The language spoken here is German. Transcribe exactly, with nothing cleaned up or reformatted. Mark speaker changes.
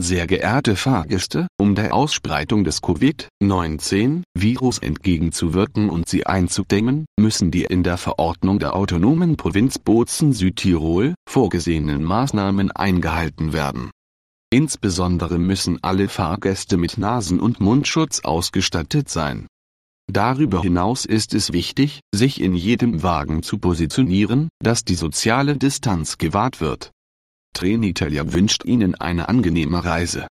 Speaker 1: Sehr geehrte Fahrgäste, um der Ausbreitung des Covid neunzehn Virus entgegenzuwirken und sie einzudämmen, müssen die in der Verordnung der Autonomen Provinz Bozen-Südtirol vorgesehenen Maßnahmen eingehalten werden. Insbesondere müssen alle Fahrgäste mit Nasen- und Mundschutz ausgestattet sein. Darüber hinaus ist es wichtig, sich in jedem Wagen zu positionieren, dass die soziale Distanz gewahrt wird. Trenitalia wünscht Ihnen eine angenehme Reise.